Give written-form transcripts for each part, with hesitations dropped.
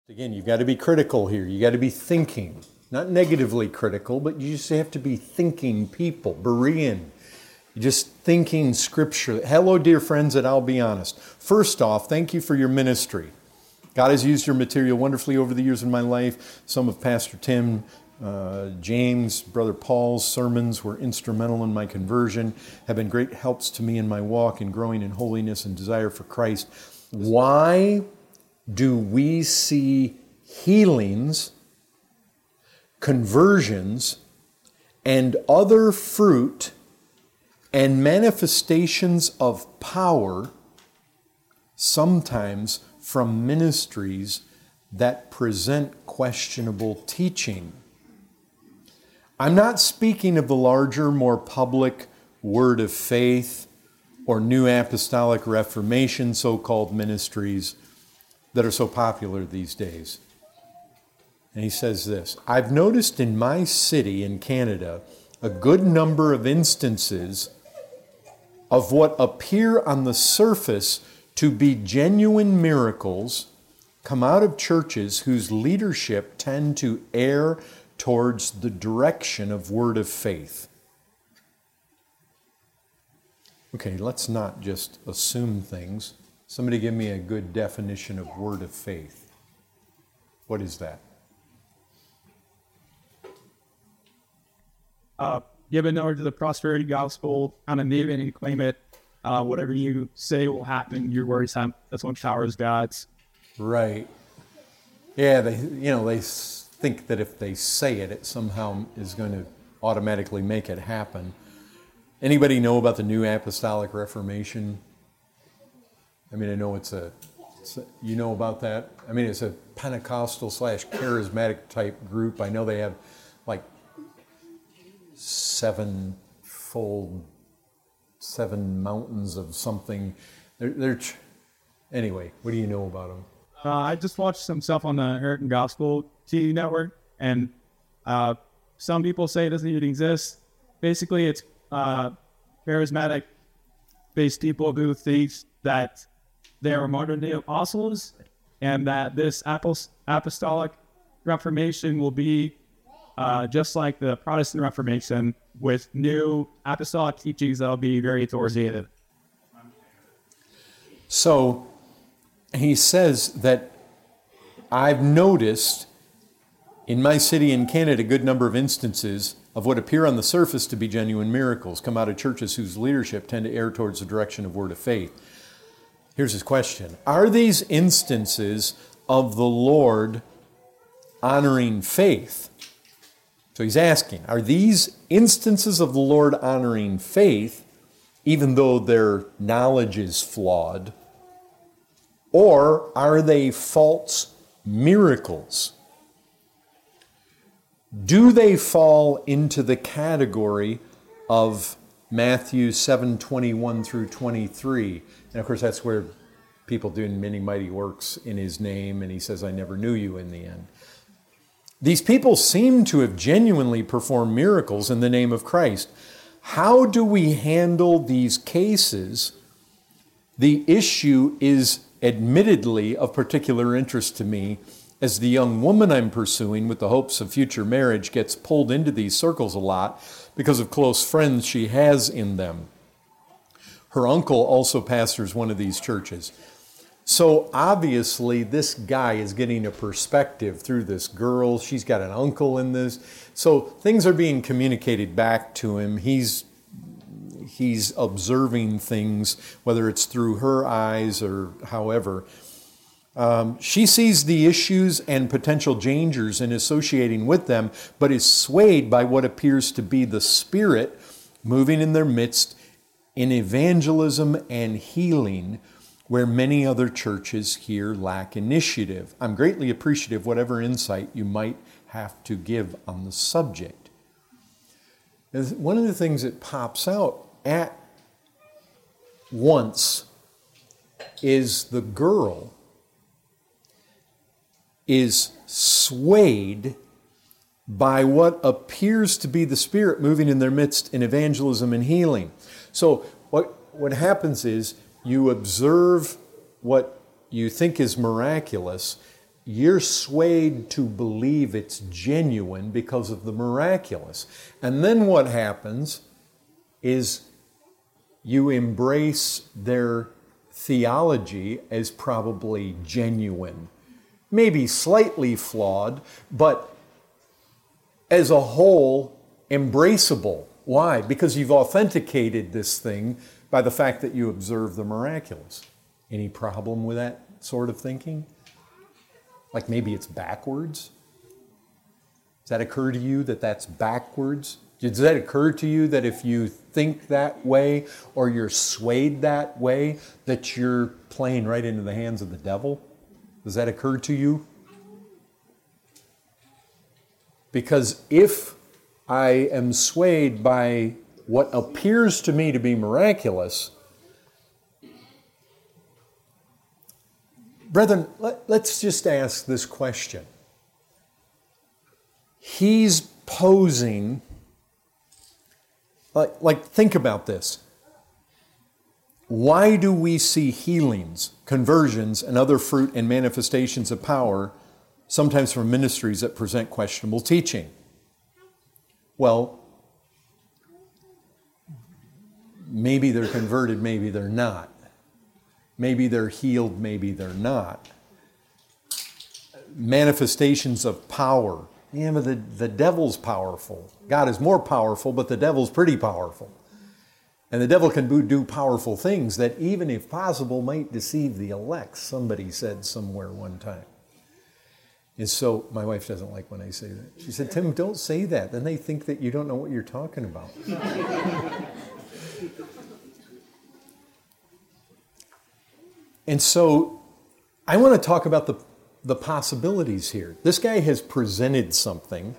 Again, you've got to be critical here. You got to be thinking, not negatively critical, but you just have to be thinking people, Berean. You're just thinking Scripture. Hello, dear friends, and I'll be honest. First off, thank you for your ministry. God has used your material wonderfully over the years of my life. Some of Pastor Tim, James, Brother Paul's sermons were instrumental in my conversion, have been great helps to me in my walk and growing in holiness and desire for Christ. Why do we see healings, conversions, and other fruit and manifestations of power sometimes from ministries that present questionable teaching? I'm not speaking of the larger, more public Word of Faith or New Apostolic Reformation so-called ministries that are so popular these days. And he says this, I've noticed in my city in Canada a good number of instances of what appear on the surface to be genuine miracles come out of churches whose leadership tend to err towards the direction of word of faith. Okay, let's not just assume things. Somebody give me a good definition of word of faith. What is that? Give an order to the prosperity gospel, kind of name it and claim it. Whatever you say will happen, your words have, that's what power is God's. Right. Yeah, they think that if they say it, it somehow is going to automatically make it happen. Anybody know about the New Apostolic Reformation? I mean, I know you know about that? I mean, it's a Pentecostal / charismatic type group. I know they have like 7 mountains of something. Anyway, what do you know about them? I just watched some stuff on the American Gospel TV network, and some people say it doesn't even exist. Basically, it's charismatic-based people who think that they are modern-day apostles, and that this apostolic Reformation will be just like the Protestant Reformation, with new apostolic teachings that will be very authoritative. So he says that I've noticed in my city in Canada a good number of instances of what appear on the surface to be genuine miracles come out of churches whose leadership tend to err towards the direction of word of faith. Here's his question. Are these instances of the Lord honoring faith? So he's asking, are these instances of the Lord honoring faith, even though their knowledge is flawed, or are they false miracles? Do they fall into the category of Matthew 7:21 through 23? And of course, that's where people doing many mighty works in his name, and he says, I never knew you in the end. These people seem to have genuinely performed miracles in the name of Christ. How do we handle these cases? The issue is admittedly of particular interest to me as the young woman I'm pursuing with the hopes of future marriage gets pulled into these circles a lot because of close friends she has in them. Her uncle also pastors one of these churches. So obviously this guy is getting a perspective through this girl. She's got an uncle in this. So things are being communicated back to him. He's observing things, whether it's through her eyes or however. She sees the issues and potential dangers in associating with them, but is swayed by what appears to be the Spirit moving in their midst in evangelism and healing, where many other churches here lack initiative. I'm greatly appreciative of whatever insight you might have to give on the subject. One of the things that pops out at once is the girl is swayed by what appears to be the Spirit moving in their midst in evangelism and healing. So what happens is you observe what you think is miraculous, you're swayed to believe it's genuine because of the miraculous. And then what happens is you embrace their theology as probably genuine. Maybe slightly flawed, but as a whole, embraceable. Why? Because you've authenticated this thing by the fact that you observe the miraculous. Any problem with that sort of thinking? Like maybe it's backwards? Does that occur to you that that's backwards? Does that occur to you that if you think that way or you're swayed that way, that you're playing right into the hands of the devil? Does that occur to you? Because if I am swayed by what appears to me to be miraculous, brethren, let's just ask this question. He's posing, like think about this. Why do we see healings, conversions, and other fruit and manifestations of power, sometimes from ministries that present questionable teaching? Well, maybe they're converted, maybe they're not. Maybe they're healed, maybe they're not. Manifestations of power. Yeah, but the devil's powerful. God is more powerful, but the devil's pretty powerful. And the devil can do powerful things that, even if possible, might deceive the elect, somebody said somewhere one time. And so, my wife doesn't like when I say that. She said, Tim, don't say that. Then they think that you don't know what you're talking about. And so, I want to talk about the possibilities here. This guy has presented something.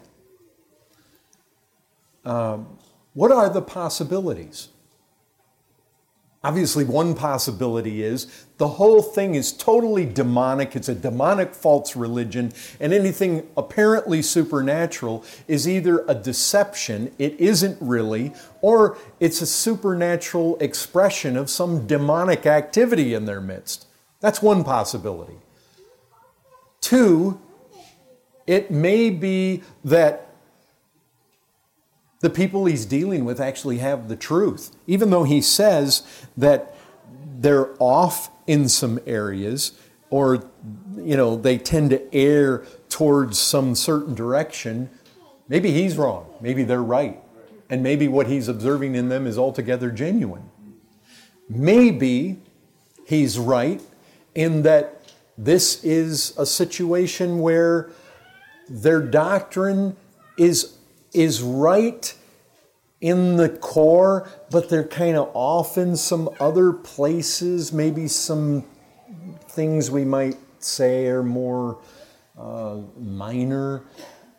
What are the possibilities? Obviously, one possibility is the whole thing is totally demonic. It's a demonic false religion, and anything apparently supernatural is either a deception, it isn't really, or it's a supernatural expression of some demonic activity in their midst. That's one possibility. Two, it may be that the people he's dealing with actually have the truth. Even though he says that they're off in some areas, or, they tend to err towards some certain direction, maybe he's wrong. Maybe they're right. And maybe what he's observing in them is altogether genuine. Maybe he's right in that this is a situation where their doctrine is right in the core, but they're kind of off in some other places. Maybe some things we might say are more minor.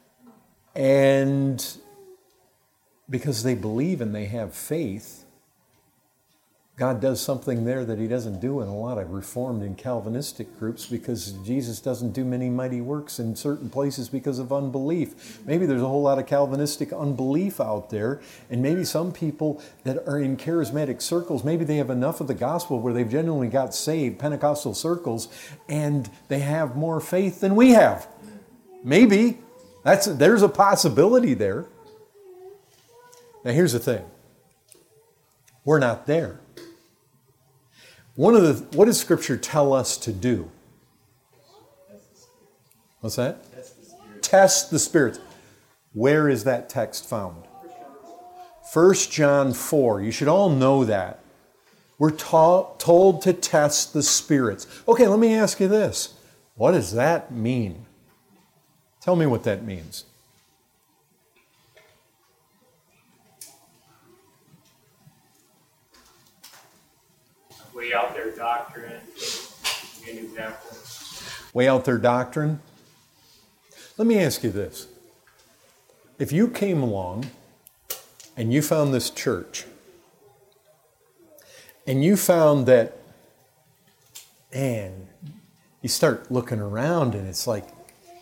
And because they believe and they have faith, God does something there that he doesn't do in a lot of Reformed and Calvinistic groups, because Jesus doesn't do many mighty works in certain places because of unbelief. Maybe there's a whole lot of Calvinistic unbelief out there, and maybe some people that are in charismatic circles, maybe they have enough of the gospel where they've genuinely got saved, Pentecostal circles, and they have more faith than we have. Maybe. There's a possibility there. Now here's the thing. We're not there. What does Scripture tell us to do? What's that? Test the spirits. Where is that text found? 1 John 4. You should all know that. We're told to test the spirits. Okay, let me ask you this. What does that mean? Tell me what that means. Weigh out their doctrine. Give me an example. Weigh out their doctrine? Let me ask you this. If you came along and you found this church, and you found that, man, you start looking around and it's like,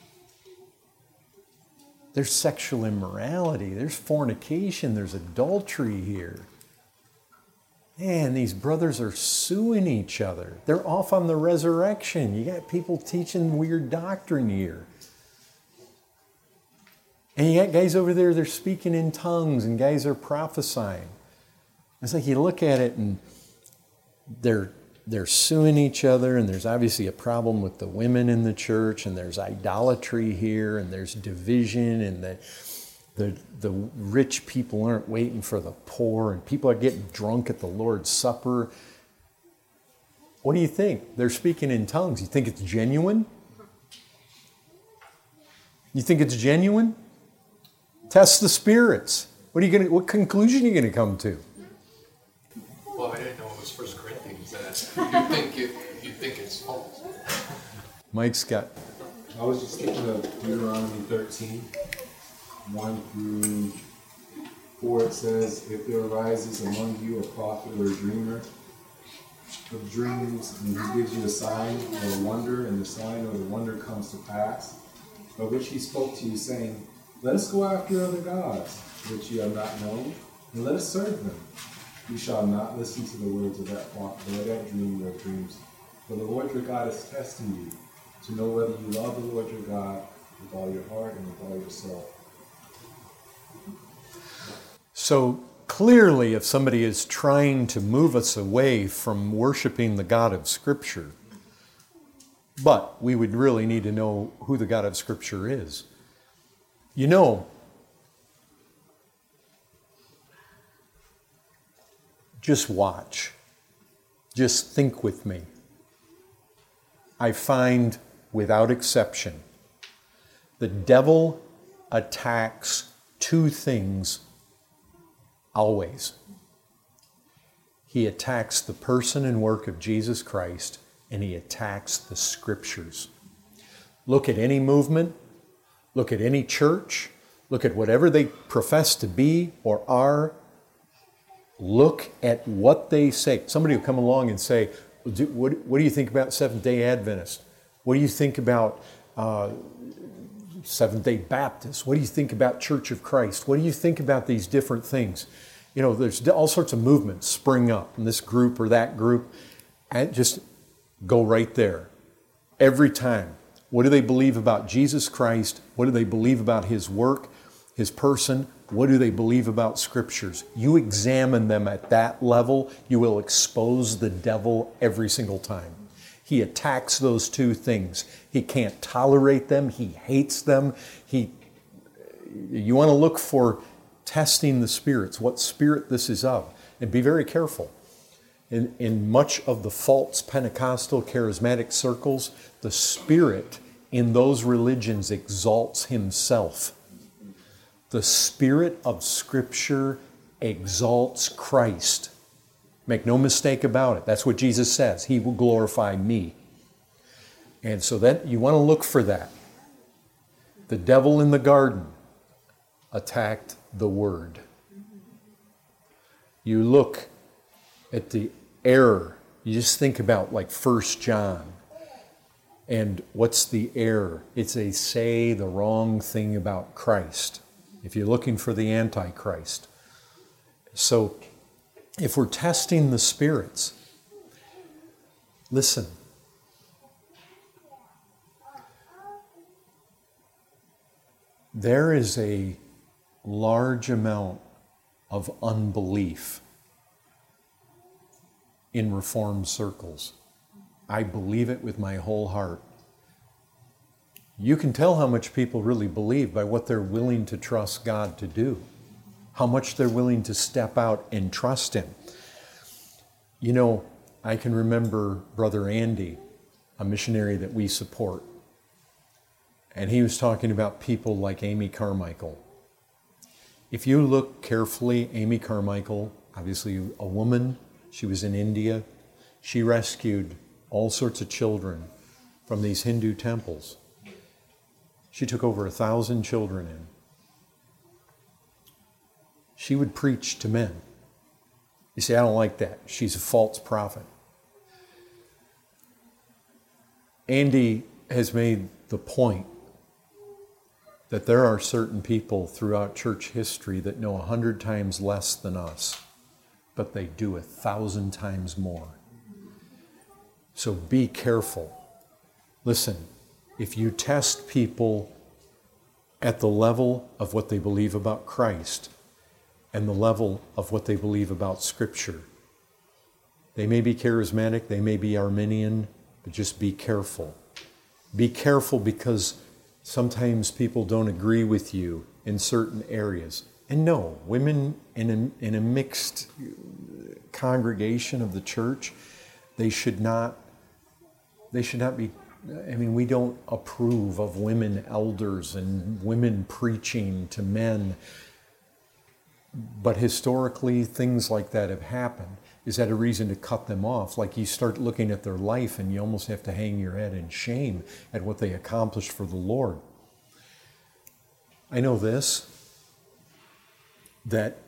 there's sexual immorality, there's fornication, there's adultery here. Man, these brothers are suing each other. They're off on the resurrection. You got people teaching weird doctrine here. And you got guys over there, they're speaking in tongues, and guys are prophesying. It's like you look at it and they're suing each other, and there's obviously a problem with the women in the church, and there's idolatry here, and there's division, and the rich people aren't waiting for the poor, and people are getting drunk at the Lord's Supper. What do you think? They're speaking in tongues. You think it's genuine? You think it's genuine? Test the spirits. What conclusion are you going to come to? Well, I didn't know it was 1 Corinthians that you think it's false. Mike's got. I was just thinking of Deuteronomy 13, 1 through 4. It says, if there arises among you a prophet or a dreamer of dreams, and he gives you a sign or a wonder, and the sign or the wonder comes to pass, by which he spoke to you, saying, let us go after other gods, which you have not known, and let us serve them. You shall not listen to the words of that prophet or that dream or dreams. For the Lord your God is testing you, to know whether you love the Lord your God with all your heart and with all your soul. So clearly, if somebody is trying to move us away from worshiping the God of Scripture, but we would really need to know who the God of Scripture is. You know, just watch. Just think with me. I find, without exception, the devil attacks two things always. He attacks the person and work of Jesus Christ, and he attacks the Scriptures. Look at any movement, look at any church, look at whatever they profess to be or are. Look at what they say. Somebody will come along and say, what do you think about Seventh-day Adventists? What do you think about Seventh-day Baptists? What do you think about Church of Christ? What do you think about these different things? You know, there's all sorts of movements spring up in this group or that group. And just go right there. Every time. What do they believe about Jesus Christ? What do they believe about His work, His person? What do they believe about Scriptures? You examine them at that level, you will expose the devil every single time. He attacks those two things. He can't tolerate them. He hates them. You want to look for testing the spirits, what spirit this is of, and be very careful. In much of the false Pentecostal charismatic circles, the spirit in those religions exalts himself. The Spirit of Scripture exalts Christ. Make no mistake about it. That's what Jesus says. He will glorify me. And so that you want to look for that. The devil in the garden attacked the Word. You look at the error. You just think about like 1 John. And what's the error? It's they say the wrong thing about Christ. If you're looking for the Antichrist. So, if we're testing the spirits, listen. There is a large amount of unbelief in Reformed circles. I believe it with my whole heart. You can tell how much people really believe by what they're willing to trust God to do, how much they're willing to step out and trust Him. You know, I can remember Brother Andy, a missionary that we support, and he was talking about people like Amy Carmichael. If you look carefully, Amy Carmichael, obviously a woman, she was in India. She rescued all sorts of children from these Hindu temples. She took over 1,000 children in. She would preach to men. You say, I don't like that. She's a false prophet. Andy has made the point that there are certain people throughout church history that know 100 times less than us but they do 1,000 times more. So be careful. Listen, if you test people at the level of what they believe about Christ and the level of what they believe about Scripture, they may be charismatic, they may be Arminian, but just be careful. Be careful because sometimes people don't agree with you in certain areas. And no, women in a mixed congregation of the church, they should not be, I mean, we don't approve of women elders and women preaching to men. But historically, things like that have happened. Is that a reason to cut them off? Like you start looking at their life and you almost have to hang your head in shame at what they accomplished for the Lord. I know this, that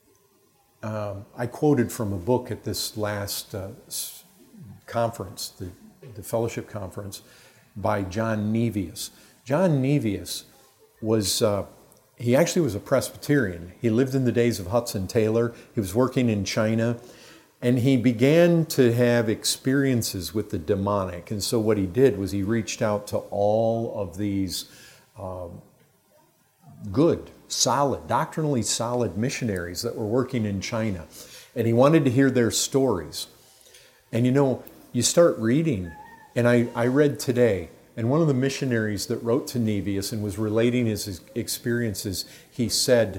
I quoted from a book at this last conference, the fellowship conference, by John Nevius. John Nevius was, he actually was a Presbyterian. He lived in the days of Hudson Taylor. He was working in China. And he began to have experiences with the demonic. And so what he did was he reached out to all of these good, solid, doctrinally solid missionaries that were working in China. And he wanted to hear their stories. And you know, you start reading, and I read today, and one of the missionaries that wrote to Nevius and was relating his experiences, he said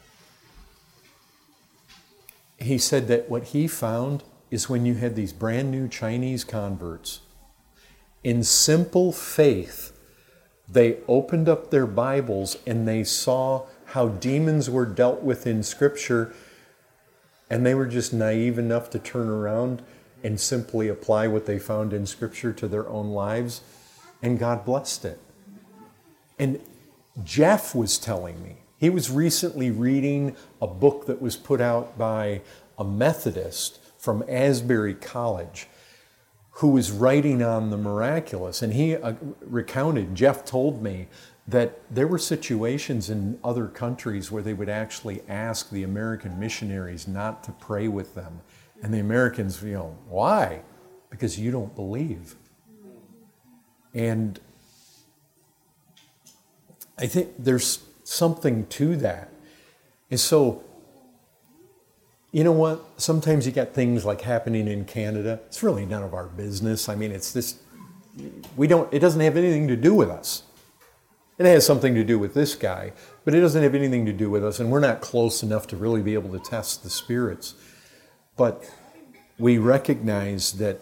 that what he found is when you had these brand new Chinese converts, in simple faith, they opened up their Bibles and they saw how demons were dealt with in Scripture, and they were just naive enough to turn around and simply apply what they found in Scripture to their own lives, and God blessed it. And Jeff was telling me, he was recently reading a book that was put out by a Methodist from Asbury College who was writing on the miraculous. And he recounted, Jeff told me, that there were situations in other countries where they would actually ask the American missionaries not to pray with them. And the Americans, why? Because you don't believe. And I think there's something to that. And so, you know what? Sometimes you got things like happening in Canada. It's really none of our business. I mean, it's this, it doesn't have anything to do with us. It has something to do with this guy, but it doesn't have anything to do with us, and we're not close enough to really be able to test the spirits. But we recognize that,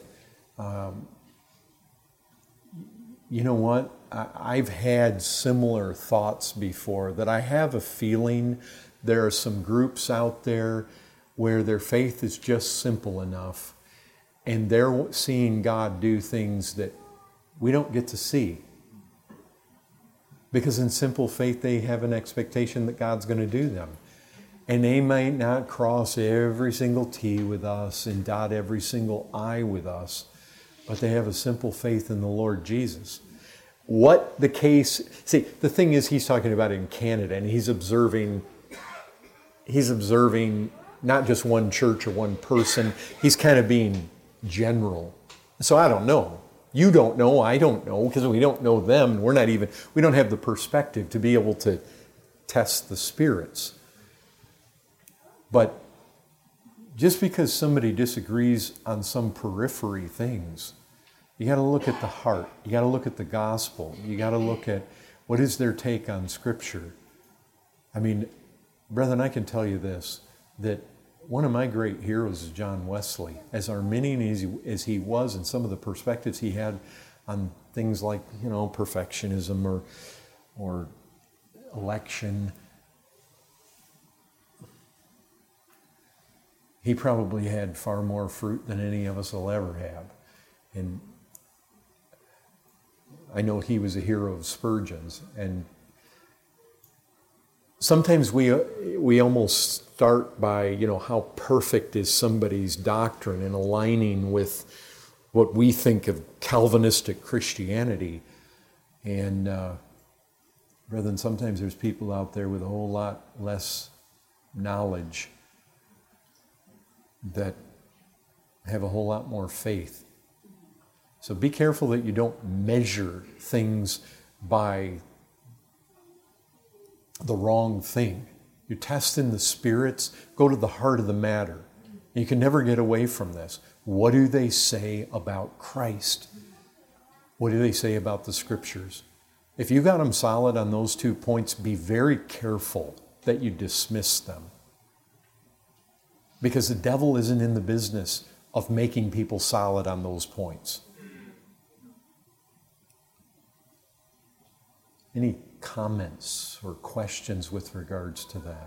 you know what? I've had similar thoughts before, that I have a feeling there are some groups out there where their faith is just simple enough, and they're seeing God do things that we don't get to see. Because in simple faith, they have an expectation that God's going to do them. And they might not cross every single T with us and dot every single I with us, but they have a simple faith in the Lord Jesus. What the case, see, the thing is, he's talking about in Canada, and he's observing not just one church or one person. He's kind of being general. So I don't know. You don't know, I don't know, because we don't know them. We don't have the perspective to be able to test the spirits. But just because somebody disagrees on some periphery things, you got to look at the heart. You got to look at the gospel. You got to look at what is their take on Scripture. I mean, brethren, I can tell you this, that one of my great heroes is John Wesley. As Arminian as he was, and some of the perspectives he had on things like, perfectionism or election, he probably had far more fruit than any of us will ever have. And I know he was a hero of Spurgeon's. And sometimes we almost start by, how perfect is somebody's doctrine and aligning with what we think of Calvinistic Christianity. And brethren, sometimes there's people out there with a whole lot less knowledge that have a whole lot more faith. So be careful that you don't measure things by the wrong thing. You test in the spirits, go to the heart of the matter. You can never get away from this. What do they say about Christ? What do they say about the Scriptures? If you got them solid on those 2 points, be very careful that you dismiss them. Because the devil isn't in the business of making people solid on those points. Any comments or questions with regards to that?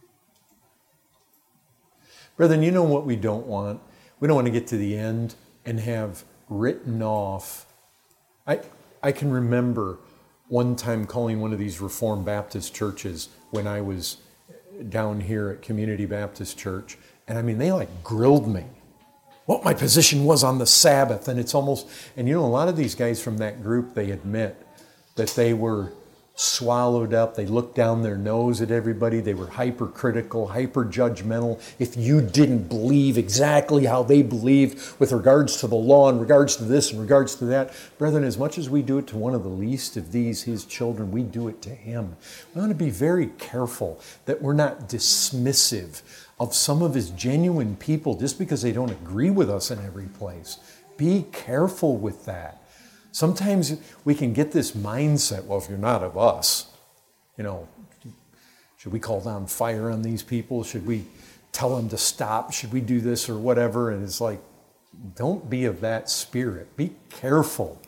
Brethren, you know what we don't want? We don't want to get to the end and have written off. I can remember one time calling one of these Reformed Baptist churches when I was down here at Community Baptist Church. And I mean, they like grilled me what my position was on the Sabbath. And it's almost, and you know, a lot of these guys from that group, they admit that they were swallowed up. They looked down their nose at everybody. They were hypercritical, hyper-judgmental. If you didn't believe exactly how they believed with regards to the law, in regards to this, in regards to that, brethren, as much as we do it to one of the least of these, his children, we do it to him. We want to be very careful that we're not dismissive of some of his genuine people just because they don't agree with us in every place. Be careful with that. Sometimes we can get this mindset, well, if you're not of us, you know, should we call down fire on these people? Should we tell them to stop? Should we do this or whatever? And it's like, don't be of that spirit. Be careful.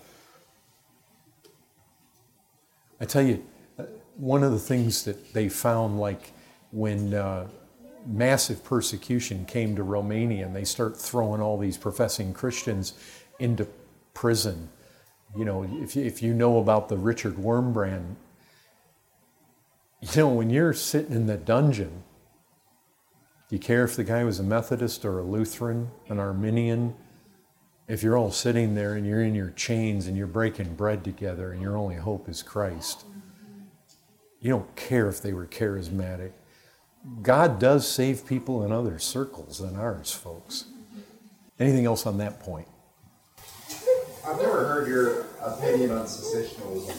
I tell you, one of the things that they found, like when massive persecution came to Romania and they start throwing all these professing Christians into prison. You know, if you know about the Richard Wurmbrand, you know, when you're sitting in the dungeon, do you care if the guy was a Methodist or a Lutheran, an Arminian? If you're all sitting there and you're in your chains and you're breaking bread together and your only hope is Christ, you don't care if they were charismatic. God does save people in other circles than ours, folks. Anything else on that point? I've never heard your opinion on cessationalism.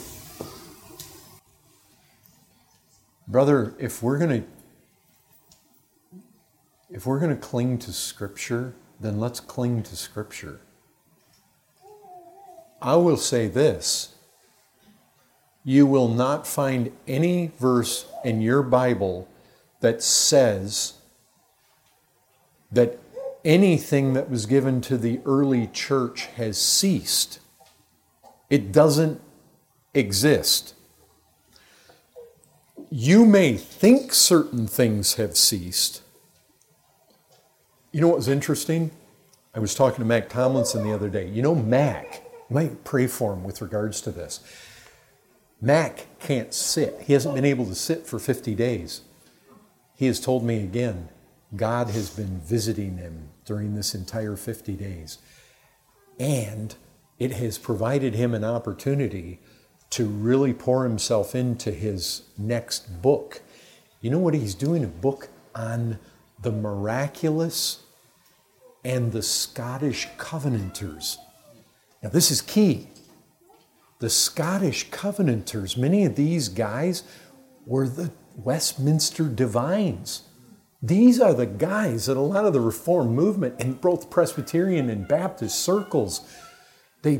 Brother, if we're going to cling to Scripture, then let's cling to Scripture. I will say this. You will not find any verse in your Bible that says that anything that was given to the early church has ceased. It doesn't exist. You may think certain things have ceased. You know what was interesting? I was talking to Mac Tomlinson the other day. You know Mac, you might pray for him with regards to this. Mac can't sit. He hasn't been able to sit for 50 days. He has told me again, God has been visiting him during this entire 50 days. And it has provided him an opportunity to really pour himself into his next book. You know what he's doing? A book on the miraculous and the Scottish Covenanters. Now this is key. The Scottish Covenanters, many of these guys were the Westminster Divines. These are the guys that a lot of the Reformed movement in both Presbyterian and Baptist circles, these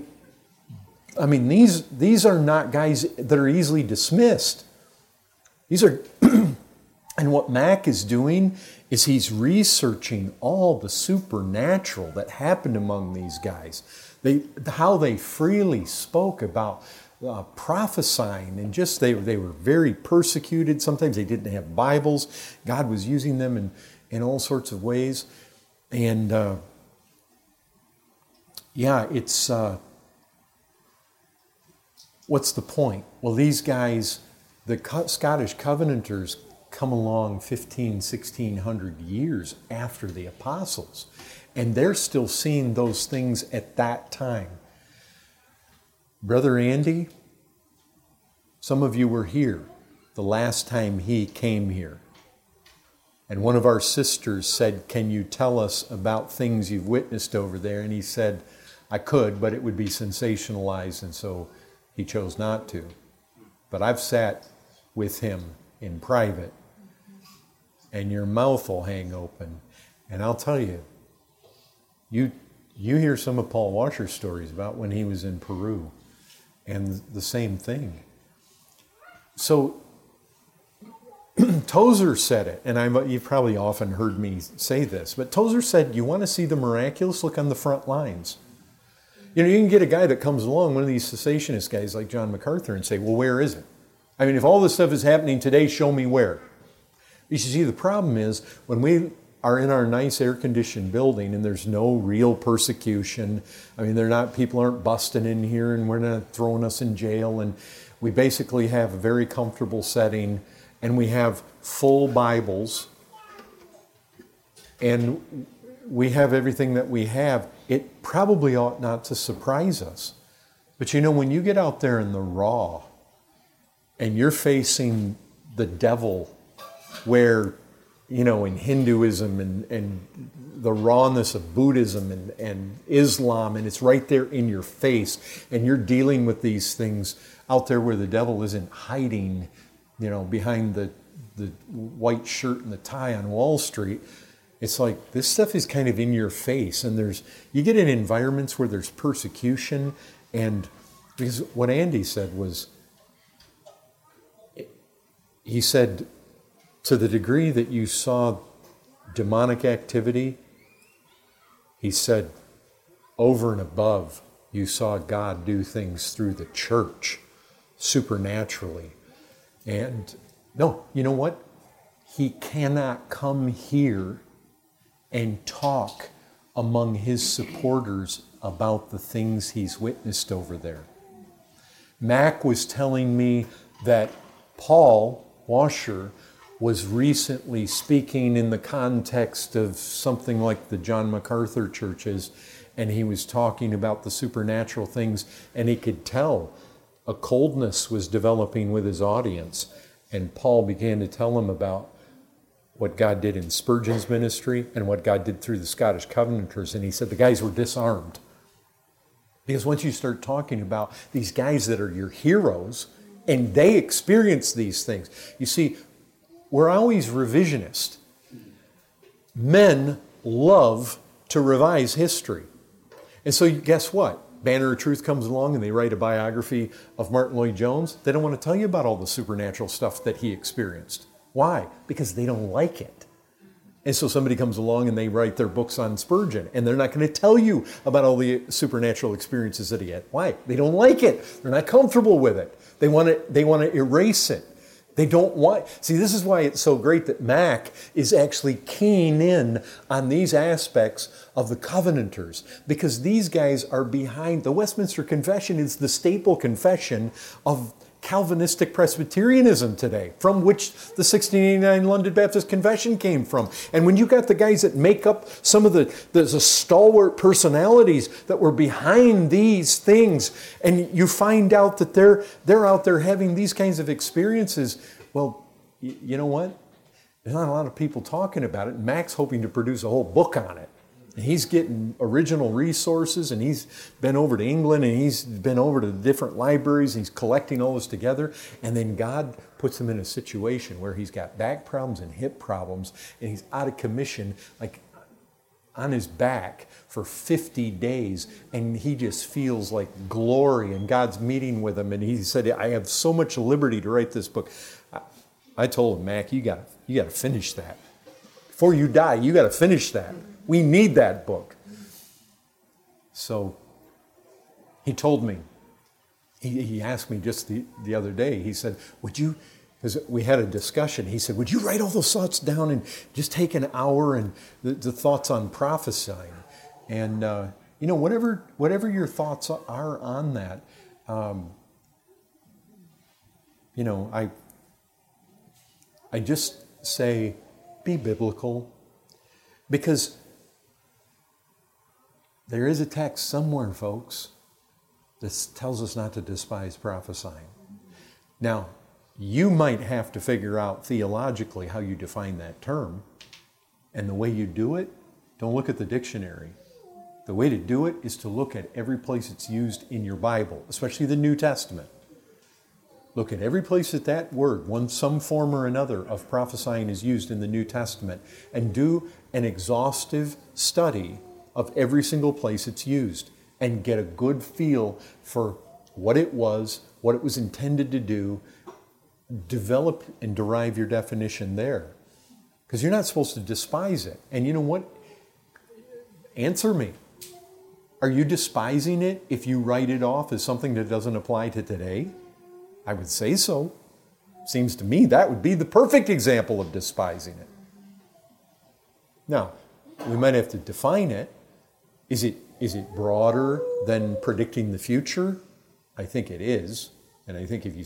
are not guys that are easily dismissed. These are, and what Mac is doing is he's researching all the supernatural that happened among these guys. How they freely spoke about prophesying, and just they were very persecuted. Sometimes they didn't have Bibles. God was using them in all sorts of ways. And it's what's the point? Well, these guys, the Scottish Covenanters, come along 1,600 years after the apostles, and they're still seeing those things at that time. Brother Andy, some of you were here the last time he came here. And one of our sisters said, "Can you tell us about things you've witnessed over there?" And he said, "I could, but it would be sensationalized," and so he chose not to. But I've sat with him in private, and your mouth will hang open. And I'll tell you, you hear some of Paul Washer's stories about when he was in Peru, and the same thing. So Tozer said it, and you've probably often heard me say this, but Tozer said, you want to see the miraculous? Look on the front lines. You know, you can get a guy that comes along, one of these cessationist guys like John MacArthur, and say, well, where is it? I mean, if all this stuff is happening today, show me where. You see, the problem is when we are in our nice air-conditioned building and there's no real persecution, I mean, people aren't busting in here and we're not throwing us in jail, and we basically have a very comfortable setting, and we have full Bibles, and we have everything that we have, it probably ought not to surprise us. But you know, when you get out there in the raw, and you're facing the devil, where, you know, in Hinduism and the rawness of Buddhism and Islam, and it's right there in your face, and you're dealing with these things out there where the devil isn't hiding, you know, behind the white shirt and the tie on Wall Street. It's like this stuff is kind of in your face, and you get in environments where there's persecution, and because what Andy said was, he said, to the degree that you saw demonic activity, he said, over and above, you saw God do things through the church supernaturally. And no, you know what? He cannot come here and talk among his supporters about the things he's witnessed over there. Mac was telling me that Paul Washer was recently speaking in the context of something like the John MacArthur churches, and he was talking about the supernatural things, and he could tell a coldness was developing with his audience. And Paul began to tell him about what God did in Spurgeon's ministry and what God did through the Scottish Covenanters, and he said the guys were disarmed. Because once you start talking about these guys that are your heroes, and they experience these things, you see, we're always revisionist. Men love to revise history. And so guess what? Banner of Truth comes along and they write a biography of Martin Lloyd-Jones. They don't want to tell you about all the supernatural stuff that he experienced. Why? Because they don't like it. And so somebody comes along and they write their books on Spurgeon, and they're not going to tell you about all the supernatural experiences that he had. Why? They don't like it. They're not comfortable with it. They want to erase it. They don't want... See, this is why it's so great that Mac is actually keying in on these aspects of the Covenanters, because these guys are behind... The Westminster Confession is the staple confession of Calvinistic Presbyterianism today, from which the 1689 London Baptist Confession came from. And when you got the guys that make up some of the stalwart personalities that were behind these things, and you find out that they're out there having these kinds of experiences, well, you know what? There's not a lot of people talking about it. Mac's hoping to produce a whole book on it. He's getting original resources, and he's been over to England, and he's been over to the different libraries, and he's collecting all this together. And then God puts him in a situation where he's got back problems and hip problems, and he's out of commission, like on his back for 50 days, and he just feels like glory, and God's meeting with him. And he said, I have so much liberty to write this book. I told him, Mac, you got to finish that. Before you die, you got to finish that. We need that book. So he told me, he asked me just the other day, he said, would you, because we had a discussion, he said, would you write all those thoughts down and just take an hour and the thoughts on prophesying? And, you know, whatever your thoughts are on that, you know, I just say, be biblical, because there is a text somewhere, folks, that tells us not to despise prophesying. Now, you might have to figure out theologically how you define that term. And the way you do it, don't look at the dictionary. The way to do it is to look at every place it's used in your Bible, especially the New Testament. Look at every place that that word, some form or another of prophesying is used in the New Testament, and do an exhaustive study of every single place it's used and get a good feel for what it was intended to do. Develop and derive your definition there. Because you're not supposed to despise it. And you know what? Answer me. Are you despising it if you write it off as something that doesn't apply to today? I would say so. Seems to me that would be the perfect example of despising it. Now, we might have to define it. Is it broader than predicting the future? I think it is. And I think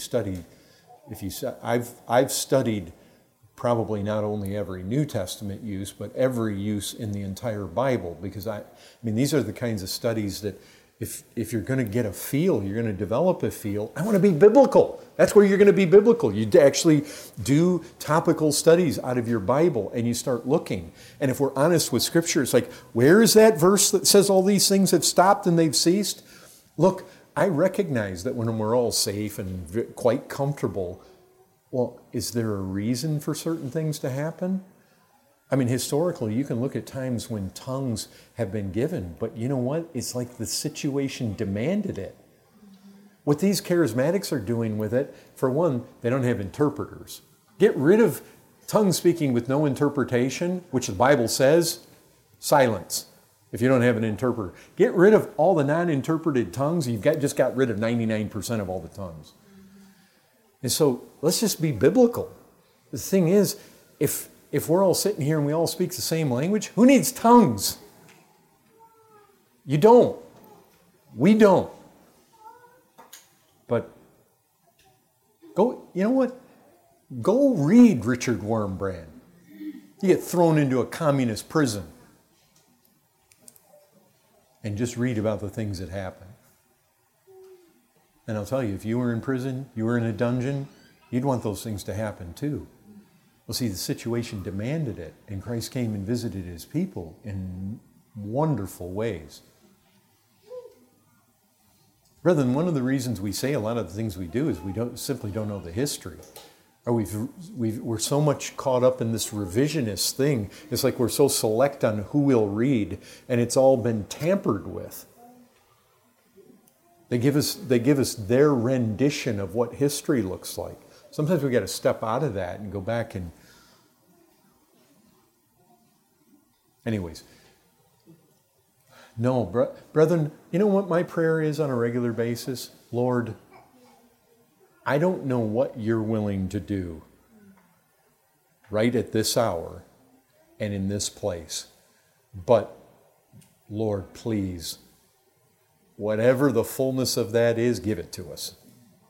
I've studied probably not only every New Testament use, but every use in the entire Bible, because I mean, these are the kinds of studies that if you're going to get a feel, you're going to develop a feel, I want to be biblical. That's where you're going to be biblical. You actually do topical studies out of your Bible and you start looking. And if we're honest with Scripture, it's like, where is that verse that says all these things have stopped and they've ceased? Look, I recognize that when we're all safe and quite comfortable, well, is there a reason for certain things to happen? I mean, historically, you can look at times when tongues have been given, but you know what? It's like the situation demanded it. What these charismatics are doing with it, for one, they don't have interpreters. Get rid of tongue speaking with no interpretation, which the Bible says, silence. If you don't have an interpreter, get rid of all the non-interpreted tongues. Just got rid of 99% of all the tongues. And so let's just be biblical. The thing is, if we're all sitting here and we all speak the same language, who needs tongues? You don't. We don't. But you know what? Go read Richard Wurmbrand. You get thrown into a communist prison. And just read about the things that happen. And I'll tell you, if you were in prison, you were in a dungeon, you'd want those things to happen too. Well, see, the situation demanded it, and Christ came and visited his people in wonderful ways. Brethren, one of the reasons we say a lot of the things we do is we simply don't know the history. Or we're so much caught up in this revisionist thing. It's like we're so select on who we'll read, and it's all been tampered with. They give us their rendition of what history looks like. Sometimes we've got to step out of that and go back and... Anyways. No, brethren, you know what my prayer is on a regular basis? Lord, I don't know what you're willing to do right at this hour and in this place. But, Lord, please, whatever the fullness of that is, give it to us.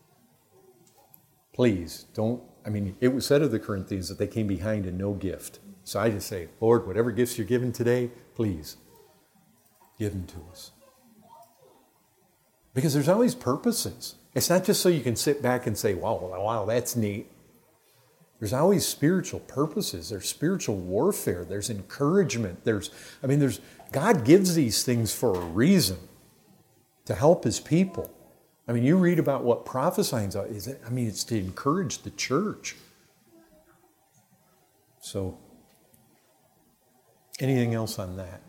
Please, it was said of the Corinthians that they came behind in no gift. So I just say, Lord, whatever gifts you're giving today, please, give them to us. Because there's always purposes. It's not just so you can sit back and say, wow, that's neat. There's always spiritual purposes. There's spiritual warfare. There's encouragement. God gives these things for a reason, to help his people. You read about what prophesying is. It's to encourage the church. So, anything else on that?